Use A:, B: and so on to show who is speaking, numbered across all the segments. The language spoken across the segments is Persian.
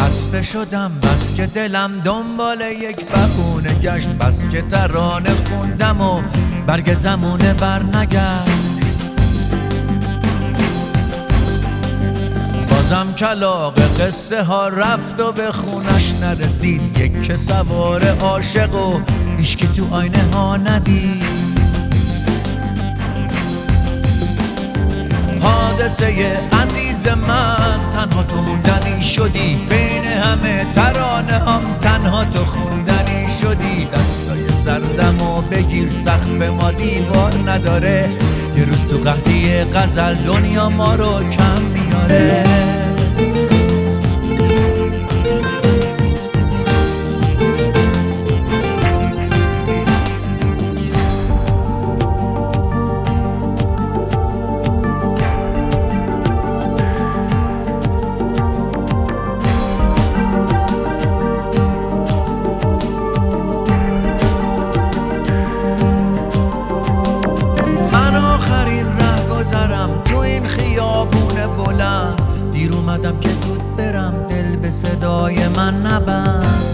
A: خسته شدم بس که دلم دنبال یک بهونه گشت، بس که ترانه خوندم و برگ زمونه برنگشت. بازم کلاغ قصه ها رفت و به خونش نرسید، یک که سوار عاشق و هیچکی تو آینه ها ندید. حادثه عزیز من، تنها تو موندنی شدی، بین همه ترانه هم تنها تو خوندنی شدی. دستای سردم و بگیر، سقف ما دیوار نداره، یه روز تو قحطی غزل دنیا ما رو کم میاره. تو این خیابون بلند دیر اومدم که زود برم، دل به صدای من نبند.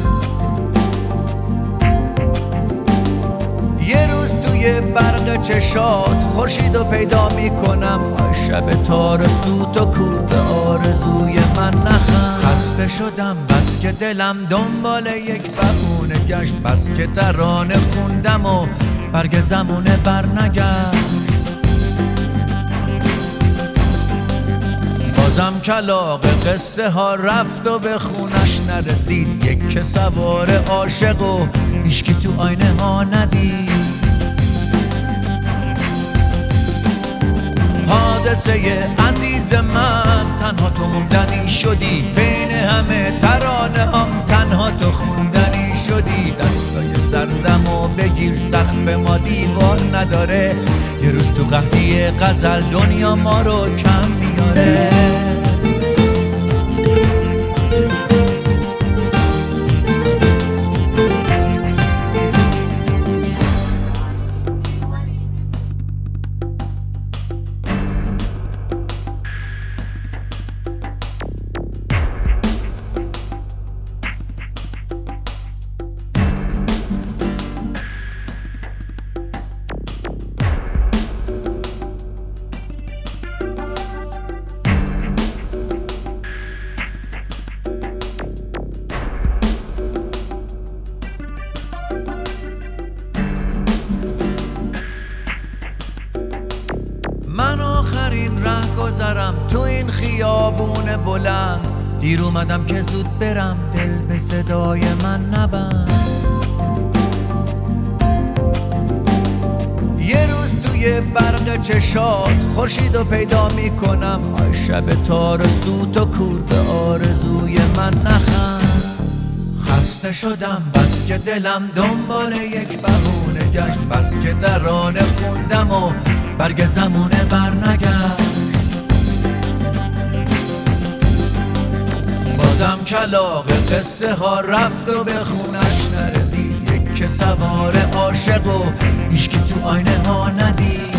A: یه روز توی برق چشات خورشیدو پیدا میکنم، شب تار سوت و کور به آرزوی من نخند. خسته شدم بس که دلم دنبال یک بهونه گشت، بس که ترانه خوندم و برگ زمونه برنگشت. بازم کلاغ قصه ها رفت و به خونش نرسید، یک که سوار عاشق و هیچکی تو آینه ها ندید. حادثه عزیز من، تنها تو موندنی شدی، بین همه ترانه هم تنها تو خوندنی شدی. دستای سردم و بگیر، سقف ما دیوار نداره، یه روز تو قحطی غزل دنیا ما رو کم میاره. من آخرین ره گذرم تو این خیابون بلند، دیر اومدم که زود برم، دل به صدای من نبند. یه روز توی برق چشات خورشیدو پیدا میکنم، شب تار سوت و کور به آرزوی من نخند. خسته شدم بس که دلم دنبال یک بهونه گشت، بس که ترانه خوندم و برگ زمونه برنگشت. بازم کلاغ قصه ها رفت و به خونش نرسید، یک که سوار عاشق و هیچکی تو آینه ها ندید.